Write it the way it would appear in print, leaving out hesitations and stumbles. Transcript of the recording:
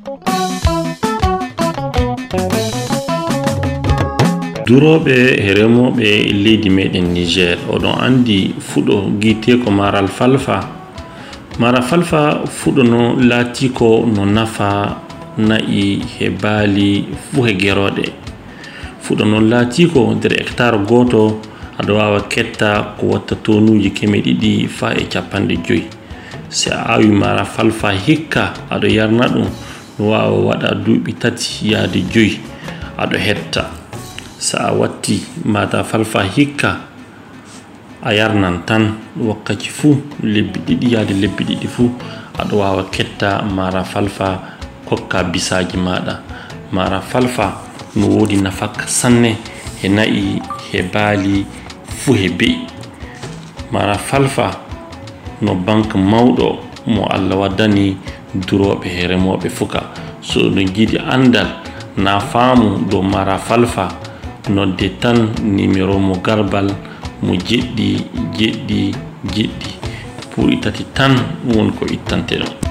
Duroɓe e remoɓe leydi meɗen Niger oɗon andi fuɗo guite ko maral falfa. Mara falfa fuɗo no laati ko no nafa na'i he baali fu he geroɗe. Fuɗo no laati ko nder hectare goto aɗa wawa ketta ko watta tonuji 200 fa e 50. Si a awi mara falfa hikka aɗo yarna ɗum no wawa waɗa duuɓi 3 yaade 5 aɗo hetta. Sa a watti mata falfa hikka a yarnan tan wakkati fu lebbi 2 yaade lebbi 2 fu aɗo wawa ketta mara falfa kokka bisaji maɗa. Mara falfa no wodi nafaka sanne he na'i he baali fu he be'i. Mara falfa no banque mawɗo mo Allah waddani duroɓe e remoɓe fuka. So no jiiɗi andal na faamu do mara falfa nodde tan numéro mo garbal mo jeɗɗi pour itati tan won ko ittante ɗon.